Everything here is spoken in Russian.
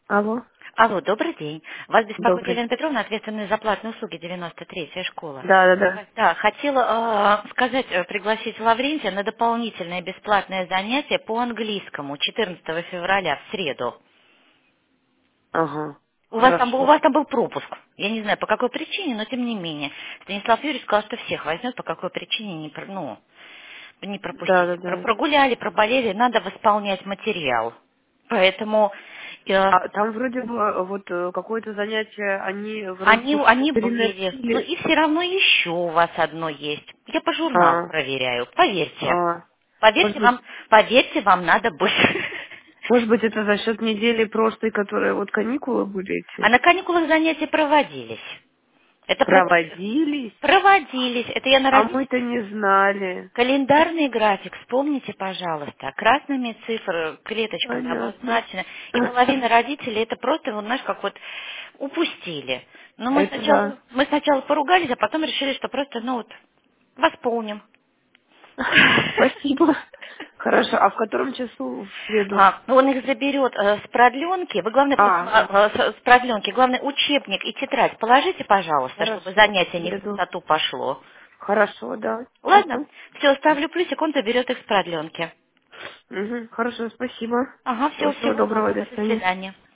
Алло, Алло, добрый день. Вас беспокоит добрый. Елена Петровна, ответственная за платные услуги, 93-я школа. Да, да, да. Да, хотела сказать, пригласить Лаврентия на дополнительное бесплатное занятие по английскому 14 февраля в среду. Ага, У хорошо. вас там был пропуск. Я не знаю, по какой причине, но тем не менее. Станислав Юрьевич сказал, что всех возьмет, по какой причине не Да, да, пропустите. да. Прогуляли, проболели, надо восполнять материал. Поэтому А там вроде бы какое-то занятие, они вроде бы они были. Ну переносили. и все равно еще у вас одно есть. Я по журналу А, проверяю. Поверьте. а, может Поверьте быть, вам, поверьте, вам надо больше. может быть, это за счет недели прошлой, которые вот каникулы были А эти? на каникулах занятия проводились. Это Проводились, проводились. Это я на а родителей. мы-то не знали. Календарный график, вспомните, пожалуйста, красными цифрами, клеточками Понятно. обозначено. И половина родителей это просто, вот, знаешь, как вот упустили. Но Это да. мы сначала поругались, а потом решили, что просто, восполним. Спасибо. Хорошо, а в котором часу в среду? Он их заберет с продленки. Вы, главное, Ага, с продленки, главное, учебник и тетрадь положите, пожалуйста, чтобы хорошо, в занятие не в среду. пустоту пошло. Хорошо, да. Ладно, Угу. все, ставлю плюсик, он заберет их с продленки. Угу. Хорошо, спасибо. Ага, Всего всего доброго, доброго, до до свидания. свидания.